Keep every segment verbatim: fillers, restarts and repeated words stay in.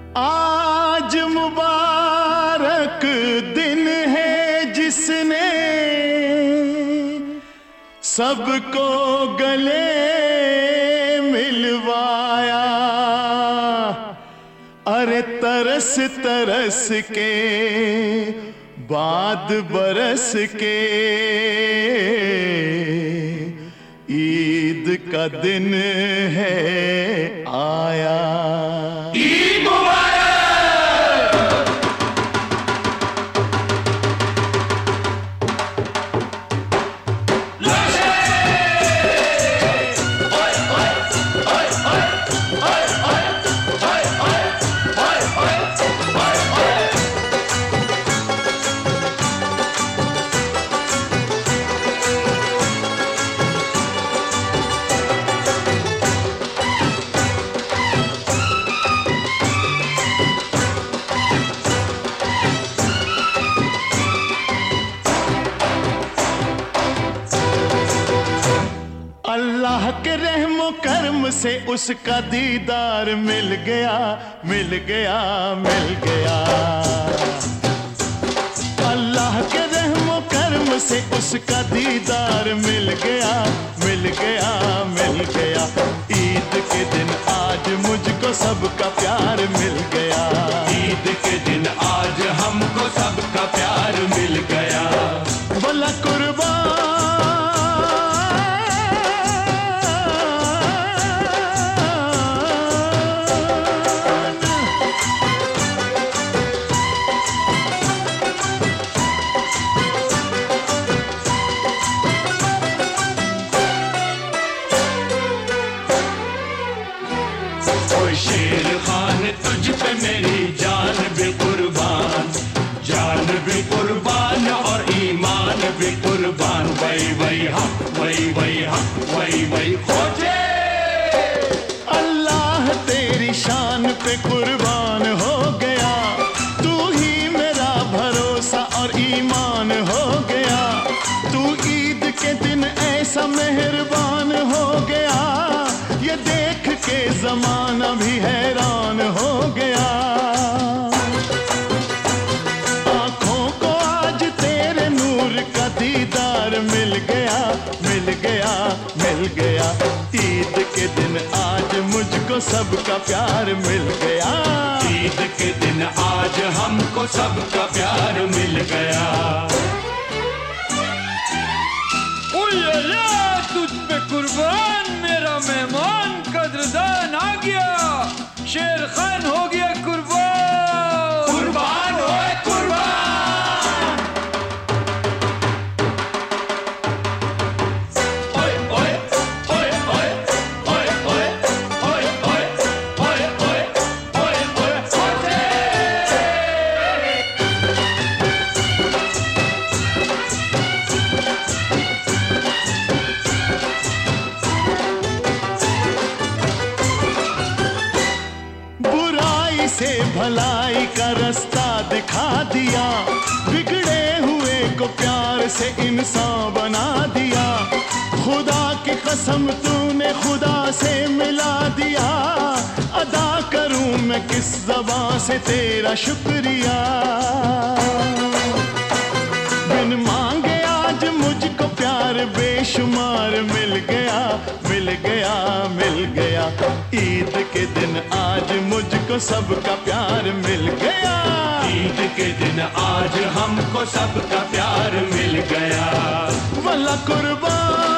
आज मुबारक दिन है जिसने सबको गले मिलवाया। अरे तरस तरस के बाद बरस के ईद का दिन है आया। ईद मुबारक। अल्लाह के रहमो करम से उसका दीदार मिल गया, मिल गया, मिल गया। अल्लाह के रहमो करम से उसका दीदार मिल गया, मिल गया, मिल गया। ईद के दिन आज मुझको सबका प्यार मिल गया। ईद के दिन आज हमको सबका प्यार मिल गया। भला कुर्बान शेर खान तुझ पे मेरी जान भी कुर्बान, जान भी कुर्बान और ईमान भी कुर्बान। वही वही हक, वही वही हक, वही वही खोजे। अल्लाह तेरी शान पे कुर्बान हो गया, तू ही मेरा भरोसा और ईमान हो गया। तू ईद के दिन ऐसा मेहरबान हो गया, ये देख के जमाना भी हैरान हो गया। आंखों को आज तेरे नूर का दीदार मिल गया, मिल गया, मिल गया। ईद के दिन आज मुझको सबका प्यार मिल गया। ईद के दिन आज हमको सबका प्यार मिल गया। तुझ पे कुर्बान मेरा मेहमान कद्रदान आ गया। शेर खान हो गया कुर्बान, कुर्बान होए कुर्बान। ओए ओए ओए ओए ओए ओए ओए ओए ओए ओए ओए ओए से भलाई का रास्ता दिखा दिया, बिगड़े हुए को प्यार से इंसान बना दिया। खुदा की कसम तूने खुदा से मिला दिया, अदा करूं मैं किस ज़बान से तेरा शुक्रिया। बिन मांगे आज मुझको प्यार बेशुमार मिल गया, मिल गया, मिल गया। ईद के दिन आज मुझको सबका प्यार मिल गया। ईद के दिन आज हमको सबका प्यार मिल गया। वल्ला कुर्बान।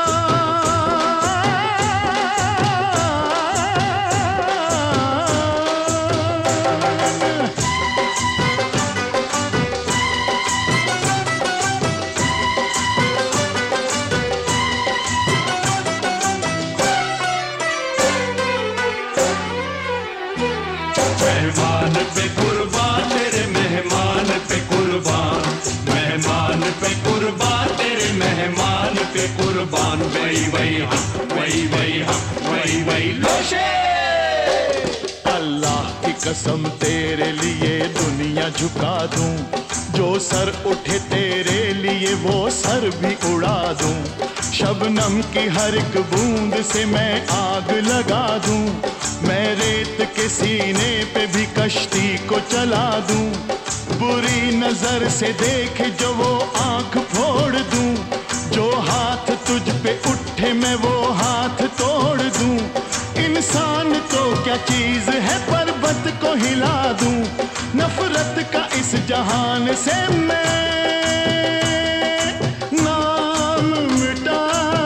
मेहमान पे कुर्बान तेरे मेहमान पे कुर्बान, मेहमान पे कुर्बान तेरे मेहमान पे कुर्बान। वही वही हक, वही वही हक, वही वही लोशे। अल्लाह की कसम तेरे लिए दुनिया झुका दूं, जो सर उठे तेरे लिए वो सर भी उड़ा दूं, शबनम की हर एक बूंद से मैं आग लगा दूं, मैं रेत के सीने पे भी कश्ती को चला दूं, बुरी नजर से देखे जो वो आंख फोड़ दूं, जो हाथ तुझ पे उठे मैं वो हाथ तोड़ दूं, इंसान तो क्या चीज है पर्वत को हिला दूं, नफरत का इस जहान से मैं नाम मिटा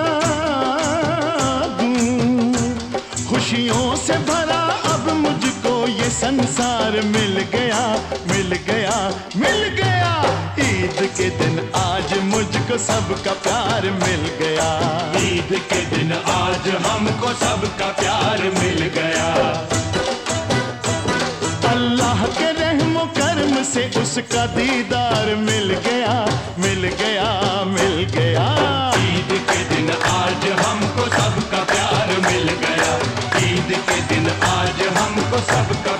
दूं, खुशियों से भरा अब मुझको ये संसार मिल गया, मिल गया, मिल गया, ईद के दिन आज मुझको सबका प्यार मिल गया, ईद के दिन आज हमको सबका प्यार मिल गया, अल्लाह के रहमो करम से उसका दीदार मिल गया, मिल गया, मिल गया, ईद के दिन आज हमको सबका प्यार मिल गया, ईद के दिन आज हमको सबका